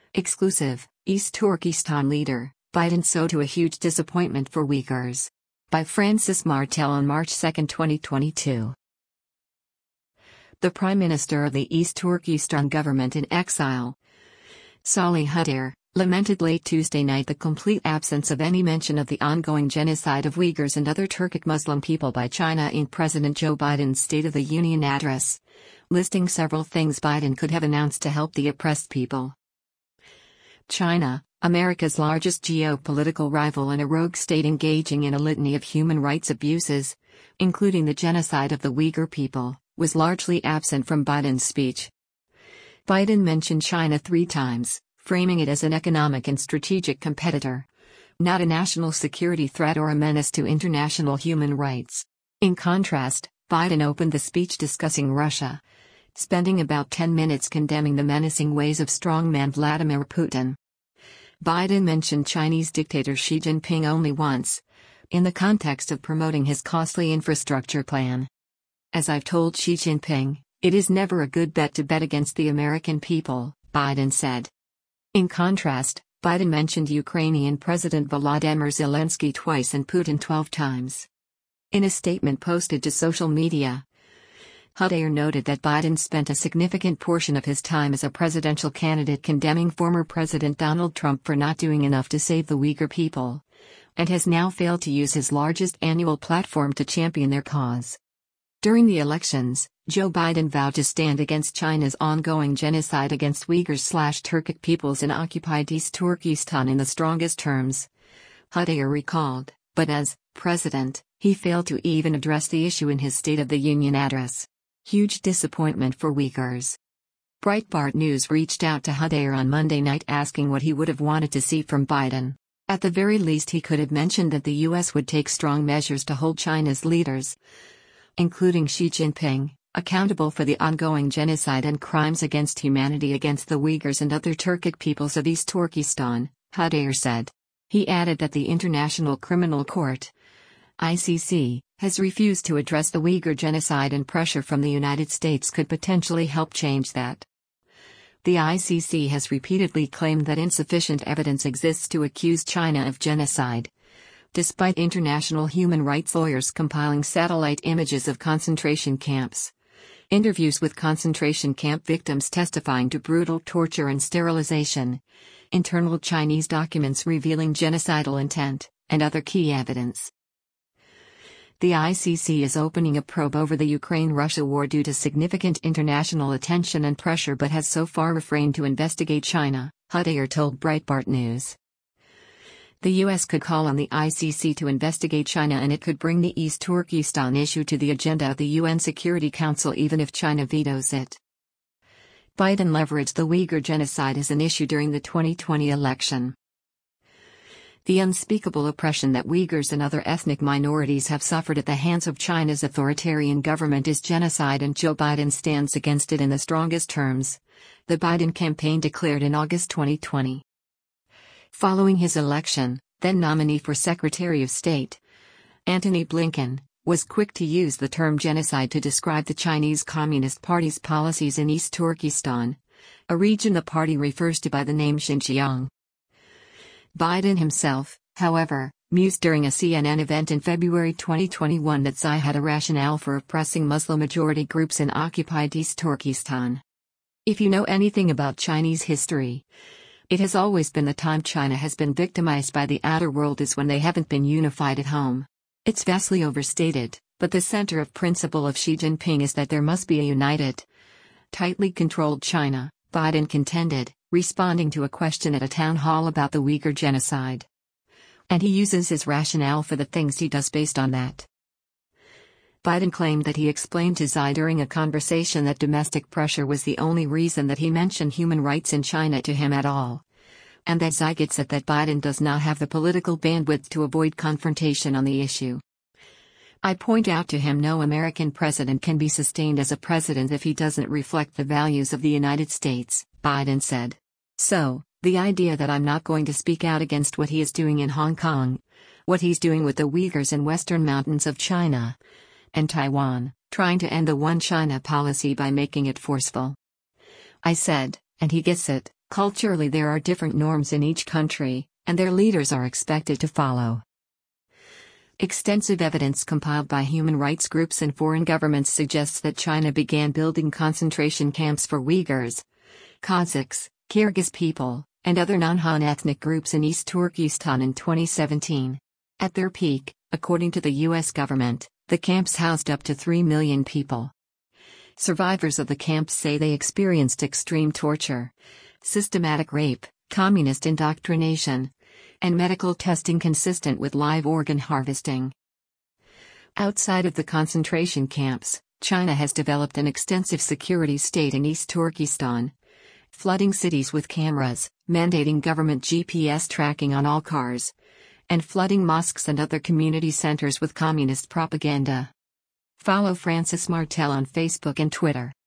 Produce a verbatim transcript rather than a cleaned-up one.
Exclusive, East Turkestan leader, Biden sow to a huge disappointment for Uyghurs. By Francis Martel on March second, twenty twenty-two. The Prime Minister of the East Turkestan government in exile, Salih Hudayr, lamented late Tuesday night the complete absence of any mention of the ongoing genocide of Uyghurs and other Turkic Muslim people by China in President Joe Biden's State of the Union address, listing several things Biden could have announced to help the oppressed people. China, America's largest geopolitical rival and a rogue state engaging in a litany of human rights abuses, including the genocide of the Uyghur people, was largely absent from Biden's speech. Biden mentioned China three times, framing it as an economic and strategic competitor, not a national security threat or a menace to international human rights. In contrast, Biden opened the speech discussing Russia, spending about ten minutes condemning the menacing ways of strongman Vladimir Putin. Biden mentioned Chinese dictator Xi Jinping only once, in the context of promoting his costly infrastructure plan. As I've told Xi Jinping, it is never a good bet to bet against the American people, Biden said. In contrast, Biden mentioned Ukrainian President Volodymyr Zelensky twice and Putin twelve times. In a statement posted to social media, Hudayr noted that Biden spent a significant portion of his time as a presidential candidate condemning former President Donald Trump for not doing enough to save the Uyghur people, and has now failed to use his largest annual platform to champion their cause. During the elections, Joe Biden vowed to stand against China's ongoing genocide against Uyghurs/Turkic peoples in occupied East Turkestan in the strongest terms, Hudayr recalled, but as president, he failed to even address the issue in his State of the Union address. Huge disappointment for Uyghurs. Breitbart News reached out to Hudayr on Monday night asking what he would have wanted to see from Biden. At the very least, he could have mentioned that the U S would take strong measures to hold China's leaders, including Xi Jinping, accountable for the ongoing genocide and crimes against humanity against the Uyghurs and other Turkic peoples of East Turkestan, Hudayr said. He added that the International Criminal Court, I C C, has refused to address the Uyghur genocide and pressure from the United States could potentially help change that. The I C C has repeatedly claimed that insufficient evidence exists to accuse China of genocide, despite international human rights lawyers compiling satellite images of concentration camps, interviews with concentration camp victims testifying to brutal torture and sterilization, internal Chinese documents revealing genocidal intent, and other key evidence. The I C C is opening a probe over the Ukraine-Russia war due to significant international attention and pressure but has so far refrained to investigate China, Hudayr told Breitbart News. The U S could call on the I C C to investigate China and it could bring the East Turkestan issue to the agenda of the U N Security Council even if China vetoes it. Biden leveraged the Uyghur genocide as an issue during the twenty twenty election. The unspeakable oppression that Uyghurs and other ethnic minorities have suffered at the hands of China's authoritarian government is genocide and Joe Biden stands against it in the strongest terms, the Biden campaign declared in August twenty twenty. Following his election, then nominee for Secretary of State, Antony Blinken, was quick to use the term genocide to describe the Chinese Communist Party's policies in East Turkestan, a region the party refers to by the name Xinjiang. Biden himself, however, mused during a C N N event in February twenty twenty-one that Xi had a rationale for oppressing Muslim-majority groups in occupied East Turkestan. If you know anything about Chinese history, it has always been the time China has been victimized by the outer world is when they haven't been unified at home. It's vastly overstated, but the center of principle of Xi Jinping is that there must be a united, tightly controlled China, Biden contended, responding to a question at a town hall about the Uyghur genocide. And he uses his rationale for the things he does based on that. Biden claimed that he explained to Xi during a conversation that domestic pressure was the only reason that he mentioned human rights in China to him at all. And that Xi gets it that Biden does not have the political bandwidth to avoid confrontation on the issue. I point out to him no American president can be sustained as a president if he doesn't reflect the values of the United States, Biden said. So, the idea that I'm not going to speak out against what he is doing in Hong Kong, what he's doing with the Uyghurs in western mountains of China, and Taiwan, trying to end the one China policy by making it forceful. I said, and he gets it, Culturally, there are different norms in each country, and their leaders are expected to follow. Extensive evidence compiled by human rights groups and foreign governments suggests that China began building concentration camps for Uyghurs, Kazakhs, Kyrgyz people, and other non-Han ethnic groups in East Turkestan in twenty seventeen. At their peak, according to the U S government, the camps housed up to three million people. Survivors of the camps say they experienced extreme torture, systematic rape, communist indoctrination, and medical testing consistent with live organ harvesting. Outside of the concentration camps, China has developed an extensive security state in East Turkestan, flooding cities with cameras, mandating government G P S tracking on all cars, and flooding mosques and other community centers with communist propaganda. Follow Francis Martel on Facebook and Twitter.